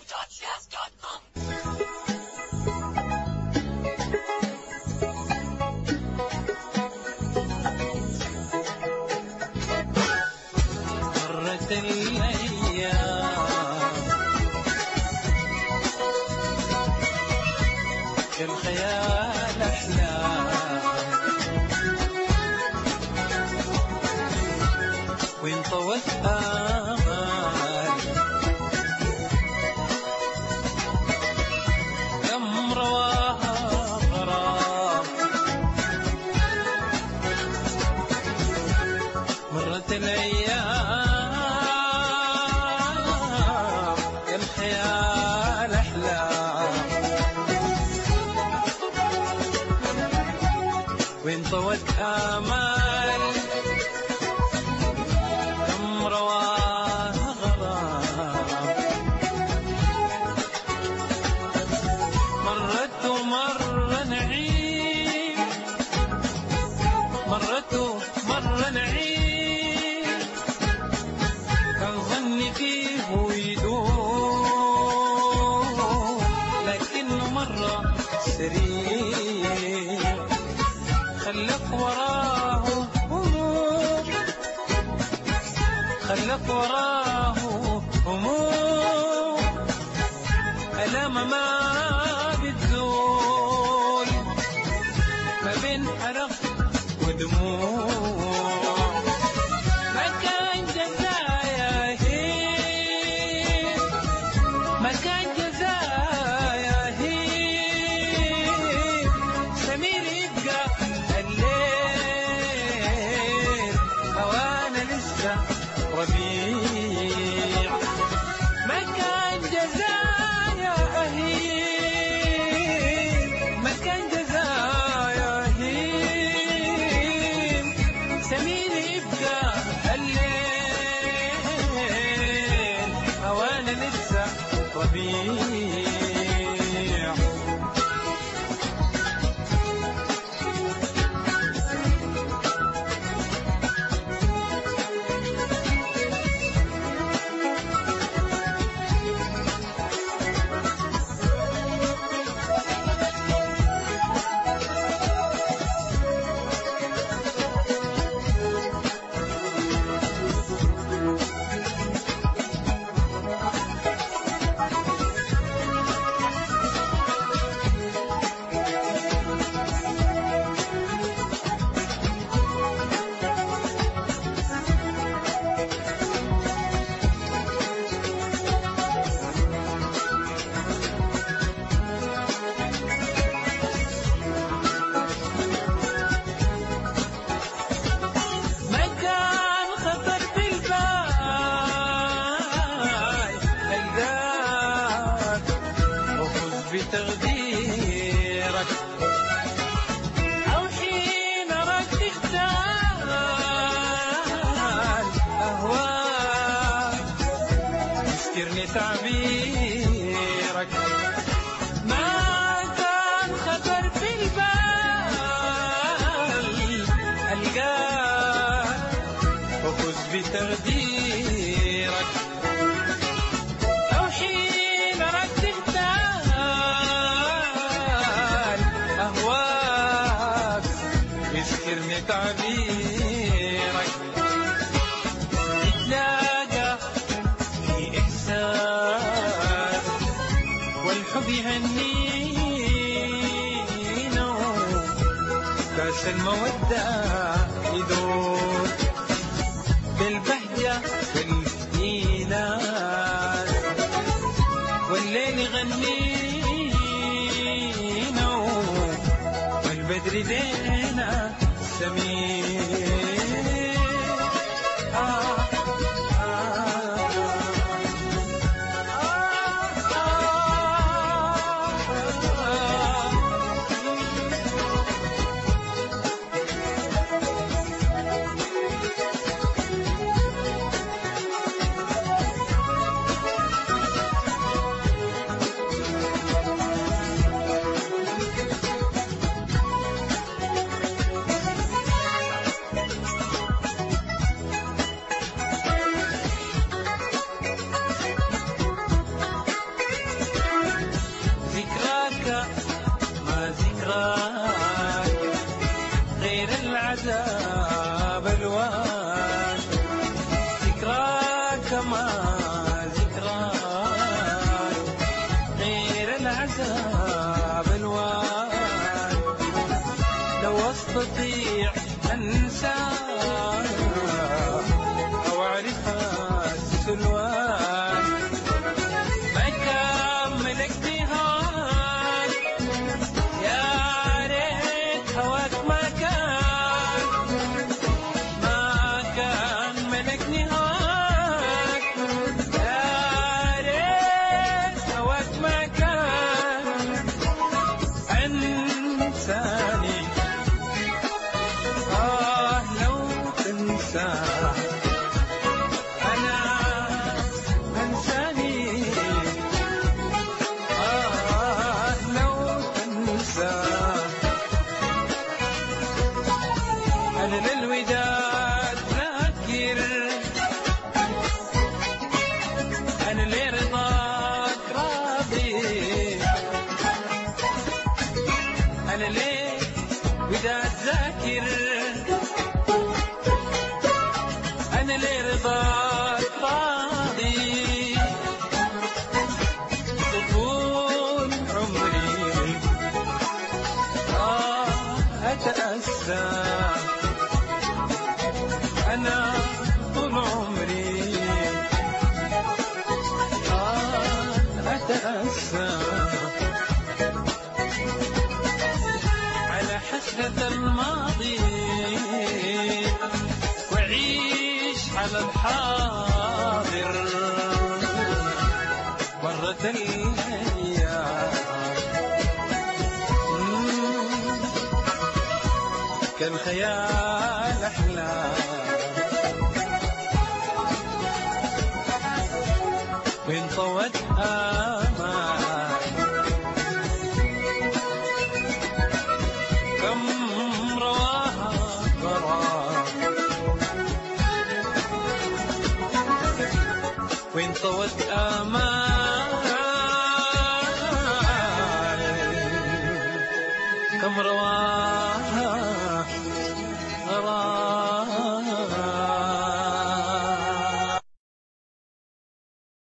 مرت الأيام كالخيال أحلام وانطوت آمال كم رواها غرام. مرت الأيام كالخيال أحلام وانطوت آمال كم رواها غرام. مرت ومر نعيم مرت ومر نعيم كان ظني فيه يدوم لكنه مرة سريع خلق وراه هموم خلق وراه هموم ألام ما بتزول ما بين حرق ودموع. ما كان جزايا هي ما كان جزايا هي سمير يبقى الليل هوانا لسه ربيع. ما كان جزايا هي ما كان جزايا هي سمير يبقى الليل هوانا لسه ربيع. بتغديرك أو حين أراك تختال أهواك يذكرني تعبيرك. ما كان خطر في البال ألقاك وفوز بتغديرك أو حين أراك أهواك يذكرني تعبيرك. نتلاقى في إحساس والحب يهنينا كاس المودة يدور بالبهجة والإيناس والليل يغنينا والبدر دينا سمير. كما ذكران غير العذاب الوان. لو استطيع انسى او اعرف السلوان ما كان ملكني هواك يا ريت هواك ما كان ملكني هواك يا ريت هواك ما كان انساني لو تنسى أنا أنساني لو تنسى أنا للوداد ذاكر أنا لرضاك راضي أنا للوداد ذاكر أنا لرضاك راضي طول عمري أتأسى أنا طول عمري أتأسى على حسرة الماضي وعيش على الحاضر مرة الأيام كالخيال